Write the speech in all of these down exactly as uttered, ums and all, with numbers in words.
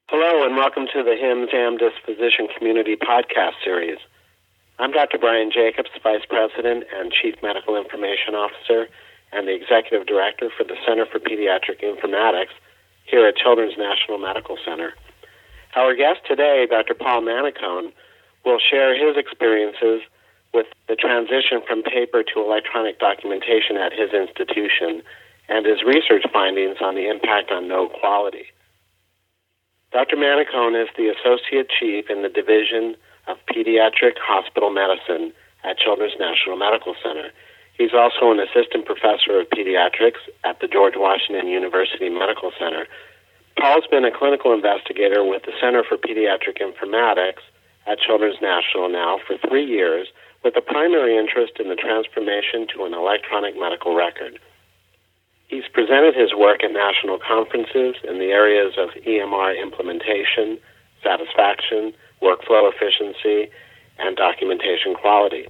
Hello and welcome to the HIMSS Amdis Physician Community Podcast Series. I'm Doctor Brian Jacobs, Vice President and Chief Medical Information Officer and the Executive Director for the Center for Pediatric Informatics here at Children's National Medical Center. Our guest today, Doctor Paul Manicone, will share his experiences with the transition from paper to electronic documentation at his institution and his research findings on the impact on note quality. Doctor Manicone is the Associate Chief in the Division of Pediatric Hospital Medicine at Children's National Medical Center. He's also an Assistant Professor of Pediatrics at the George Washington University Medical Center. Paul's been a clinical investigator with the Center for Pediatric Informatics at Children's National now for three years, with a primary interest in the transformation to an electronic medical record. He's presented his work at national conferences in the areas of E M R implementation, satisfaction, workflow efficiency, and documentation quality.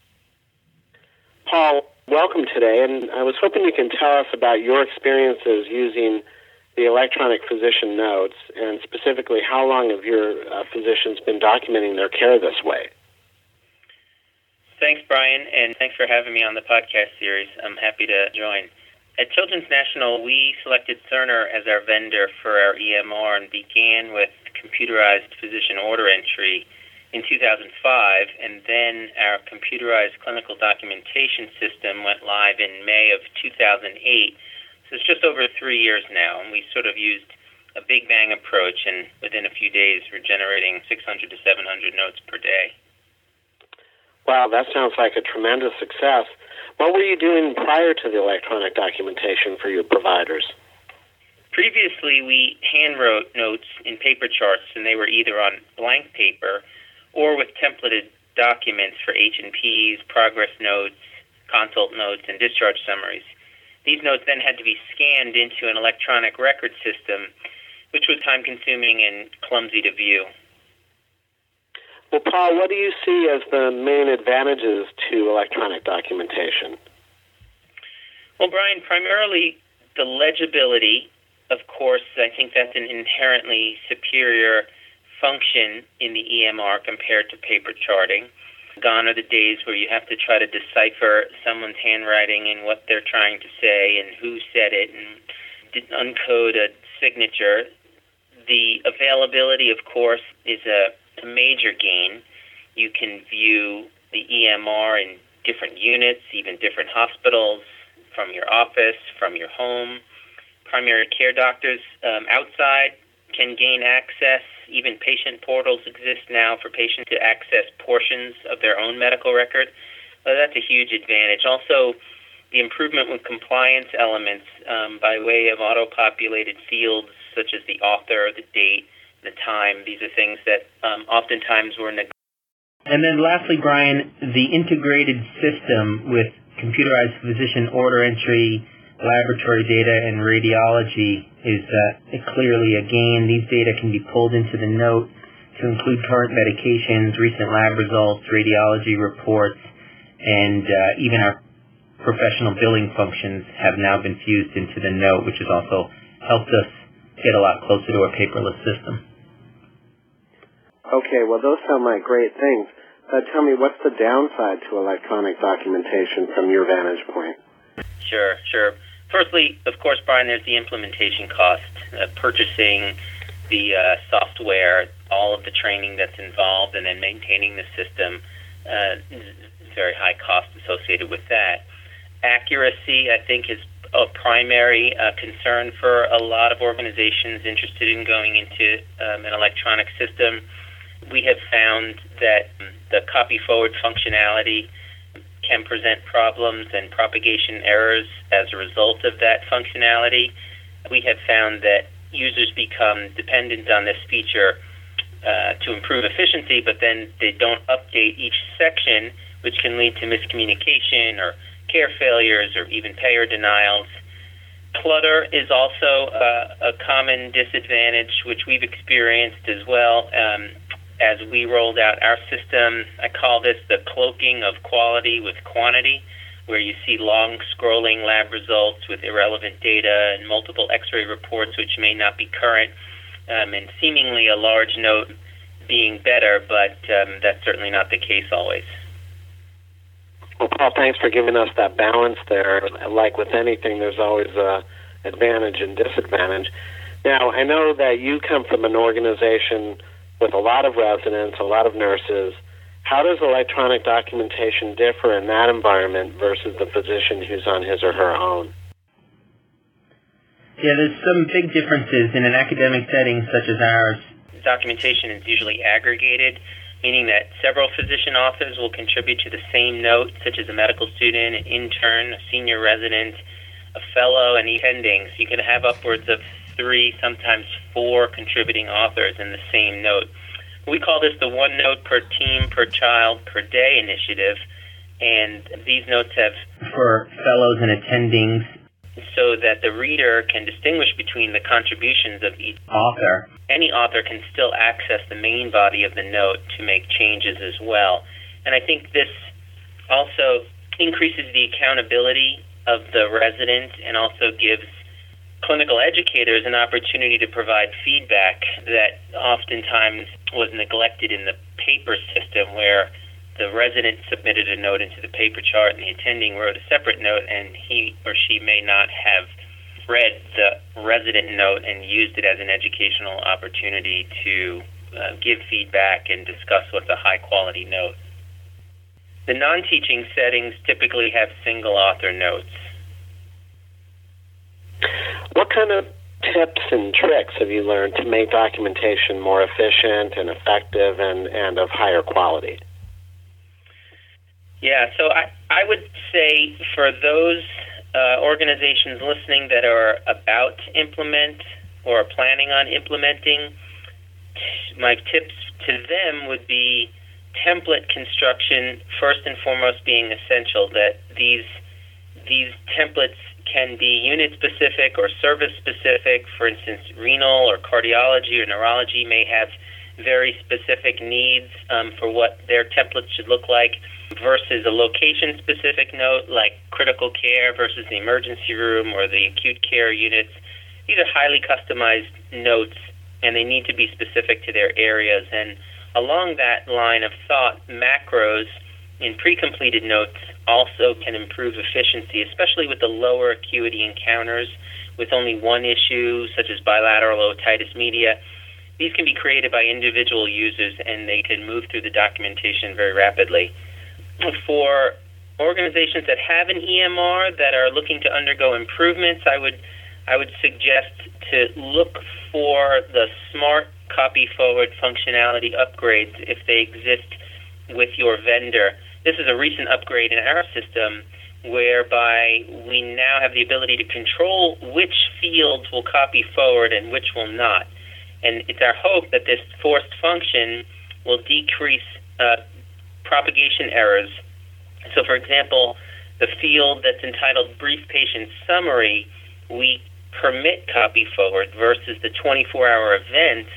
Paul, welcome today, and I was hoping you can tell us about your experiences using the electronic physician notes, and specifically how long have your uh, physicians been documenting their care this way? Thanks, Brian, and thanks for having me on the podcast series. I'm happy to join. At Children's National, we selected Cerner as our vendor for our E M R and began with computerized physician order entry in two thousand five, and then our computerized clinical documentation system went live in May of two thousand eight. So it's just over three years now, and we sort of used a big bang approach, and within a few days we're generating six hundred to seven hundred notes per day. Wow, that sounds like a tremendous success. What were you doing prior to the electronic documentation for your providers? Previously, we handwrote notes in paper charts, and they were either on blank paper or with templated documents for H and Ps, progress notes, consult notes, and discharge summaries. These notes then had to be scanned into an electronic record system, which was time-consuming and clumsy to view. Well, Paul, what do you see as the main advantages to electronic documentation? Well, Brian, primarily the legibility. Of course, I think that's an inherently superior function in the E M R compared to paper charting. Gone are the days where you have to try to decipher someone's handwriting and what they're trying to say and who said it and uncode a signature. The availability, of course, is a a major gain. You can view the E M R in different units, even different hospitals, from your office, from your home. Primary care doctors um, outside can gain access. Even patient portals exist now for patients to access portions of their own medical record. So that's a huge advantage. Also, the improvement with compliance elements um, by way of auto-populated fields such as the author, the date, the time. These are things that um, oftentimes were neglected. And then lastly, Brian, the integrated system with computerized physician order entry, laboratory data, and radiology is uh, clearly a gain. These data can be pulled into the note to include current medications, recent lab results, radiology reports, and uh, even our professional billing functions have now been fused into the note, which has also helped us get a lot closer to a paperless system. Okay, well, those sound like great things. But tell me, what's the downside to electronic documentation from your vantage point? Sure, sure. Firstly, of course, Brian, there's the implementation cost, uh, purchasing the uh, software, all of the training that's involved, and then maintaining the system. Uh, very high cost associated with that. Accuracy, I think, is a primary uh, concern for a lot of organizations interested in going into um, an electronic system. We have found that the copy forward functionality can present problems and propagation errors as a result of that functionality. We have found that users become dependent on this feature uh, to improve efficiency, but then they don't update each section, which can lead to miscommunication or care failures or even payer denials. Clutter is also uh, a common disadvantage, which we've experienced as well. Um, as we rolled out our system, I call this the cloaking of quality with quantity, where you see long scrolling lab results with irrelevant data and multiple x-ray reports which may not be current. um, and seemingly a large note being better, but um, that's certainly not the case always. Well, Paul, thanks for giving us that balance there. Like with anything, there's always a advantage and disadvantage. Now, I know that you come from an organization with a lot of residents, a lot of nurses. How does electronic documentation differ in that environment versus the physician who's on his or her own? Yeah, there's some big differences in an academic setting such as ours. Documentation is usually aggregated, meaning that several physician authors will contribute to the same note, such as a medical student, an intern, a senior resident, a fellow, and attending. So you can have upwards of three, sometimes four contributing authors in the same note. We call this the one note per team, per child, per day initiative, and these notes have for fellows and attendings, so that the reader can distinguish between the contributions of each author. Any author can still access the main body of the note to make changes as well. And I think this also increases the accountability of the resident and also gives clinical educators an opportunity to provide feedback that oftentimes was neglected in the paper system, where the resident submitted a note into the paper chart and the attending wrote a separate note, and he or she may not have read the resident note and used it as an educational opportunity to uh, give feedback and discuss what's a high-quality note. The non-teaching settings typically have single-author notes. What kind of tips and tricks have you learned to make documentation more efficient and effective and, and of higher quality? Yeah, so I, I would say for those uh, organizations listening that are about to implement or are planning on implementing, my tips to them would be template construction, first and foremost, being essential, that these these templates can be unit-specific or service-specific. For instance, renal or cardiology or neurology may have very specific needs um, for what their templates should look like, versus a location-specific note like critical care versus the emergency room or the acute care units. These are highly customized notes, and they need to be specific to their areas. And along that line of thought, macros in pre-completed notes also can improve efficiency, especially with the lower acuity encounters with only one issue, such as bilateral otitis media. These can be created by individual users, and they can move through the documentation very rapidly. For organizations that have an E M R that are looking to undergo improvements, I would I would suggest to look for the smart copy forward functionality upgrades if they exist with your vendor. This is a recent upgrade in our system whereby we now have the ability to control which fields will copy forward and which will not. And it's our hope that this forced function will decrease uh, propagation errors. So, for example, the field that's entitled Brief Patient Summary, we permit copy forward, versus the twenty-four hour events,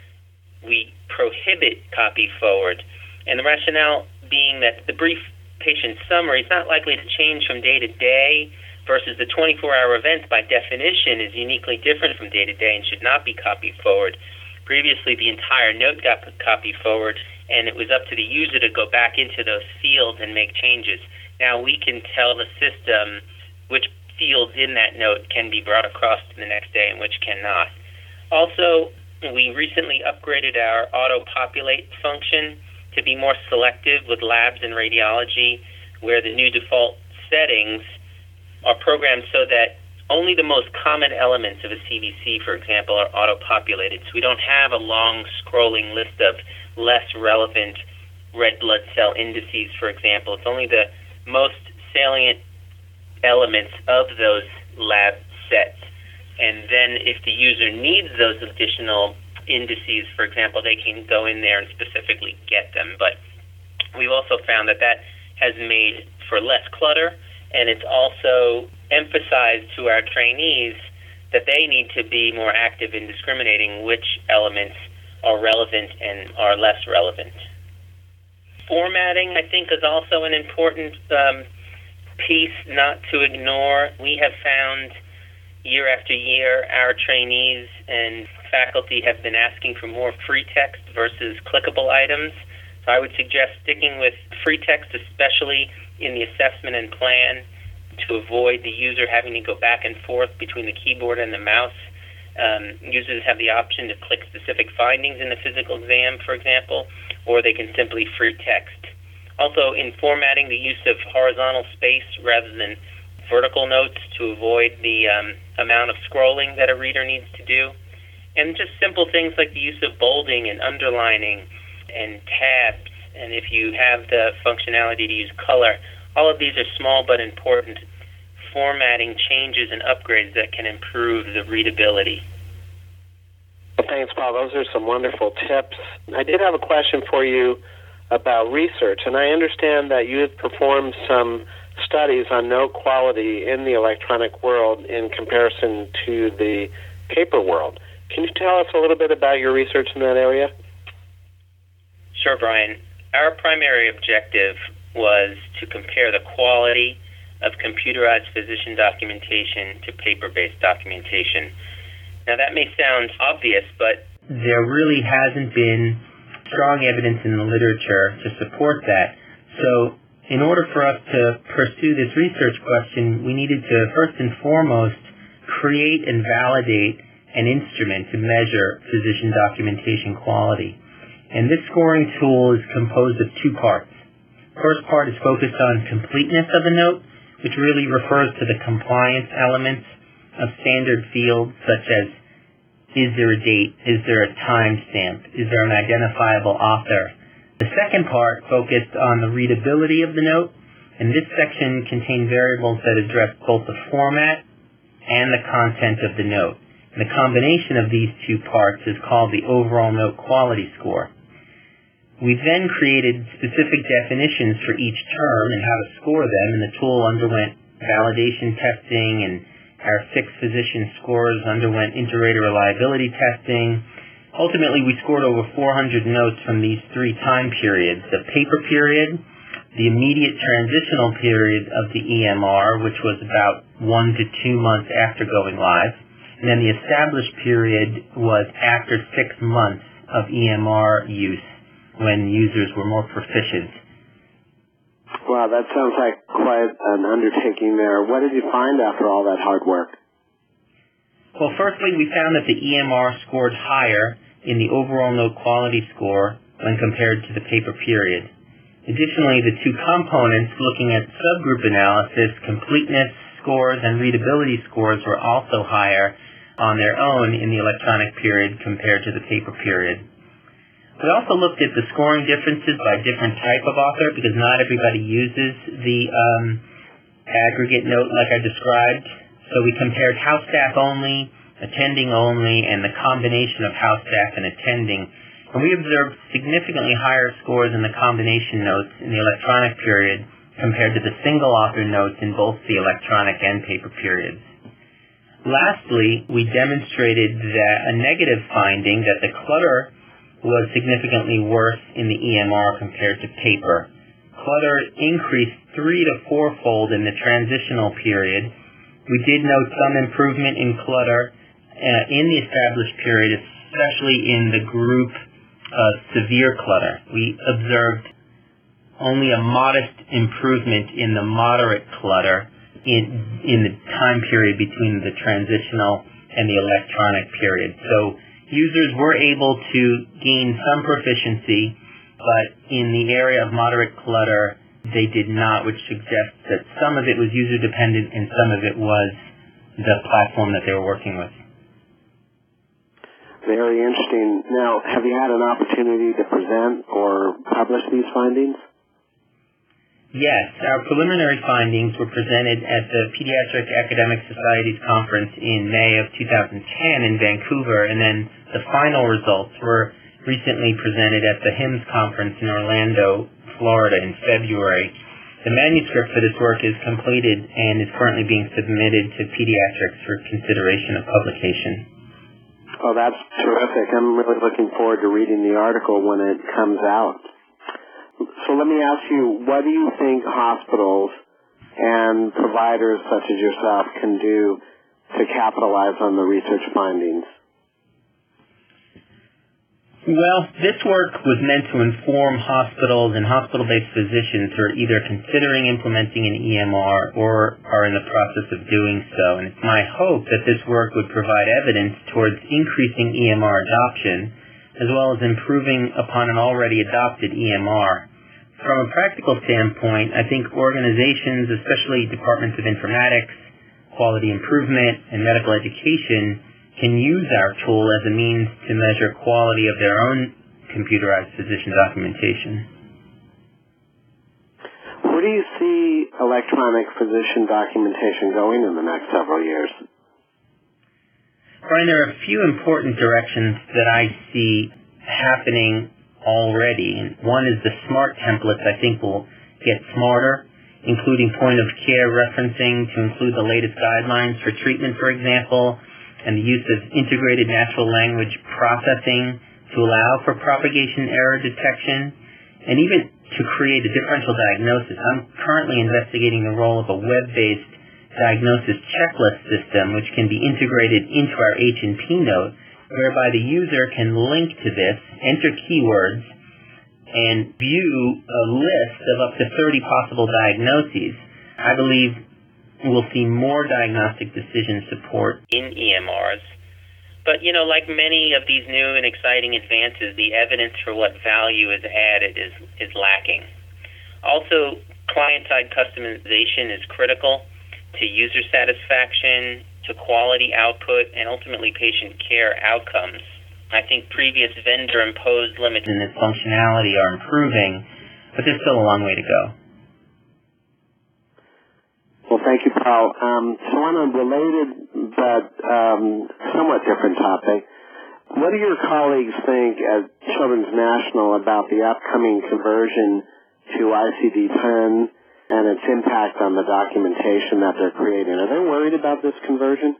we prohibit copy forward. And the rationale being that the Brief Patient Summary is not likely to change from day to day, versus the twenty-four hour events, by definition, is uniquely different from day to day and should not be copied forward. Previously, the entire note got copied forward, and it was up to the user to go back into those fields and make changes. Now we can tell the system which fields in that note can be brought across to the next day and which cannot. Also, we recently upgraded our auto-populate function to be more selective with labs and radiology, where the new default settings are programmed so that only the most common elements of a C V C, for example, are auto-populated. So we don't have a long scrolling list of less relevant red blood cell indices, for example. It's only the most salient elements of those lab sets. And then if the user needs those additional indices, for example, they can go in there and specifically get them. But we've also found that that has made for less clutter, and it's also emphasized to our trainees that they need to be more active in discriminating which elements are relevant and are less relevant. Formatting, I think, is also an important um, piece not to ignore. We have found year after year our trainees and faculty have been asking for more free text versus clickable items. So I would suggest sticking with free text, especially in the assessment and plan, to avoid the user having to go back and forth between the keyboard and the mouse. Um, users have the option to click specific findings in the physical exam, for example, or they can simply free text. Also, in formatting, the use of horizontal space rather than vertical notes to avoid the um, amount of scrolling that a reader needs to do. And just simple things like the use of bolding and underlining and tabs, and if you have the functionality to use color, all of these are small but important formatting changes and upgrades that can improve the readability. Well, thanks, Paul. Those are some wonderful tips. I did have a question for you about research, and I understand that you have performed some studies on note quality in the electronic world in comparison to the paper world. Can you tell us a little bit about your research in that area? Sure, Brian. Our primary objective was to compare the quality of computerized physician documentation to paper-based documentation. Now, that may sound obvious, but there really hasn't been strong evidence in the literature to support that. So in order for us to pursue this research question, we needed to first and foremost create and validate an instrument to measure physician documentation quality. And this scoring tool is composed of two parts. First part is focused on completeness of a note, which really refers to the compliance elements of standard fields such as, is there a date, is there a timestamp, is there an identifiable author. The second part focused on the readability of the note, and this section contained variables that address both the format and the content of the note. And the combination of these two parts is called the overall note quality score. We then created specific definitions for each term and how to score them, and the tool underwent validation testing, and our six physician scores underwent inter-rater reliability testing. Ultimately, we scored over four hundred notes from these three time periods: the paper period, the immediate transitional period of the E M R, which was about one to two months after going live, and then the established period was after six months of E M R use, when users were more proficient. Wow, that sounds like quite an undertaking there. What did you find after all that hard work? Well, firstly, we found that the E M R scored higher in the overall note quality score when compared to the paper period. Additionally, the two components looking at subgroup analysis, completeness scores and readability scores, were also higher on their own in the electronic period compared to the paper period. We also looked at the scoring differences by different type of author, because not everybody uses the um, aggregate note like I described. So we compared house staff only, attending only, and the combination of house staff and attending. And we observed significantly higher scores in the combination notes in the electronic period compared to the single author notes in both the electronic and paper periods. Lastly, we demonstrated that a negative finding that the clutter was significantly worse in the E M R compared to paper. Clutter increased three to fourfold in the transitional period. We did note some improvement in clutter uh, in the established period, especially in the group of severe clutter. We observed only a modest improvement in the moderate clutter in, in the time period between the transitional and the electronic period. So users were able to gain some proficiency, but in the area of moderate clutter, they did not, which suggests that some of it was user-dependent and some of it was the platform that they were working with. Very interesting. Now, have you had an opportunity to present or publish these findings? Yes, our preliminary findings were presented at the Pediatric Academic Societies Conference in May of two thousand ten in Vancouver, and then the final results were recently presented at the HIMSS Conference in Orlando, Florida in February. The manuscript for this work is completed and is currently being submitted to Pediatrics for consideration of publication. Oh, that's terrific. I'm really looking forward to reading the article when it comes out. So let me ask you, what do you think hospitals and providers such as yourself can do to capitalize on the research findings? Well, this work was meant to inform hospitals and hospital-based physicians who are either considering implementing an E M R or are in the process of doing so. And it's my hope that this work would provide evidence towards increasing E M R adoption, as well as improving upon an already adopted E M R. From a practical standpoint, I think organizations, especially departments of informatics, quality improvement, and medical education, can use our tool as a means to measure quality of their own computerized physician documentation. Where do you see electronic physician documentation going in the next several years? Brian, there are a few important directions that I see happening already. One is the SMART templates, I think, will get smarter, including point-of-care referencing to include the latest guidelines for treatment, for example, and the use of integrated natural language processing to allow for propagation error detection, and even to create a differential diagnosis. I'm currently investigating the role of a web-based diagnosis checklist system, which can be integrated into our H and P note, whereby the user can link to this, enter keywords, and view a list of up to thirty possible diagnoses. I believe we'll see more diagnostic decision support in E M Rs. But, you know, like many of these new and exciting advances, the evidence for what value is added is, is lacking. Also, client-side customization is critical to user satisfaction, to quality output, and ultimately patient care outcomes. I think previous vendor-imposed limits in its functionality are improving, but there's still a long way to go. Well, thank you, Paul. Um, so on a related but um, somewhat different topic, what do your colleagues think at Children's National about the upcoming conversion to I C D ten and its impact on the documentation that they're creating? Are they worried about this conversion?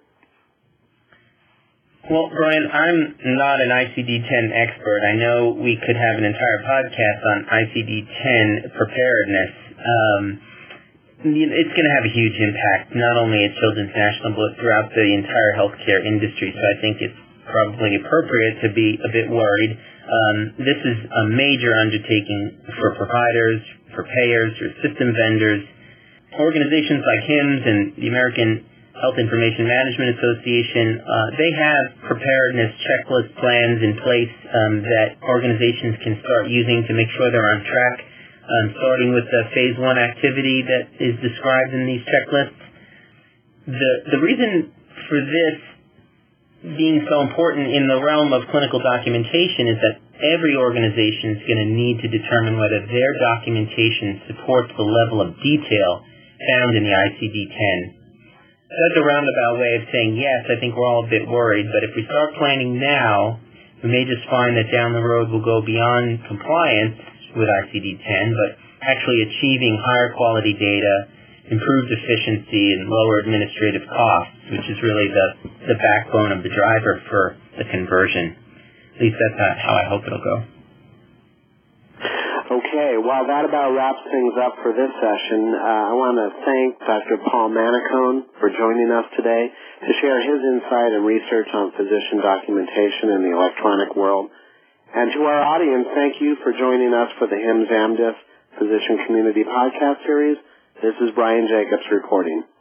Well, Brian, I'm not an I C D ten expert. I know we could have an entire podcast on I C D ten preparedness. Um, It's going to have a huge impact, not only at Children's National, but throughout the entire healthcare industry. So I think it's probably appropriate to be a bit worried. Um, this is a major undertaking for providers, for payers, for system vendors. Organizations like H I M S S and the American Health Information Management Association, uh, they have preparedness checklist plans in place um, that organizations can start using to make sure they're on track. Um, starting with the phase one activity that is described in these checklists. The, the reason for this being so important in the realm of clinical documentation is that every organization is going to need to determine whether their documentation supports the level of detail found in the I C D ten. That's a roundabout way of saying, yes, I think we're all a bit worried, but if we start planning now, we may just find that down the road we'll go beyond compliance with I C D ten, but actually achieving higher quality data, improved efficiency, and lower administrative costs, which is really the, the backbone of the driver for the conversion. At least that's how I hope it'll go. Okay, well, that about wraps things up for this session. Uh, I want to thank Doctor Paul Manicone for joining us today to share his insight and research on physician documentation in the electronic world. And to our audience, thank you for joining us for the H I M S S AmDiff Physician Community Podcast Series. This is Brian Jacobs reporting.